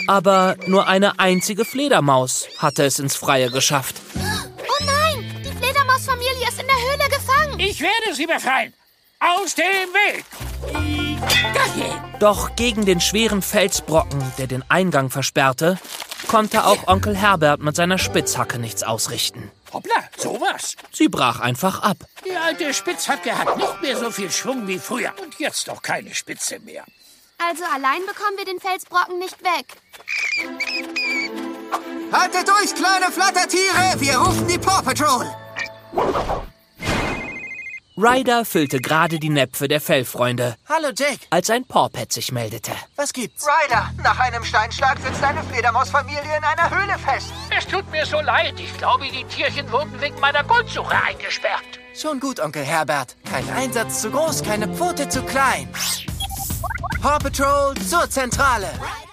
Aber nur eine einzige Fledermaus hatte es ins Freie geschafft. Oh nein, die Fledermausfamilie ist in der Höhle gefangen. Ich werde sie befreien. Aus dem Weg! Dahin! Doch gegen den schweren Felsbrocken, der den Eingang versperrte, konnte auch Onkel Herbert mit seiner Spitzhacke nichts ausrichten. Hoppla, sowas. Sie brach einfach ab. Die alte Spitzhacke hat nicht mehr so viel Schwung wie früher. Und jetzt auch keine Spitze mehr. Also allein bekommen wir den Felsbrocken nicht weg. Haltet durch, kleine Flattertiere! Wir rufen die Paw Patrol! Ryder füllte gerade die Näpfe der Fellfreunde, Hallo, Jake. als ein Pawpet sich meldete. Was gibt's? Ryder, nach einem Steinschlag sitzt eine Fledermausfamilie in einer Höhle fest. Es tut mir so leid. Ich glaube, die Tierchen wurden wegen meiner Goldsuche eingesperrt. Schon gut, Onkel Herbert. Kein Einsatz zu groß, keine Pfote zu klein. Paw Patrol zur Zentrale.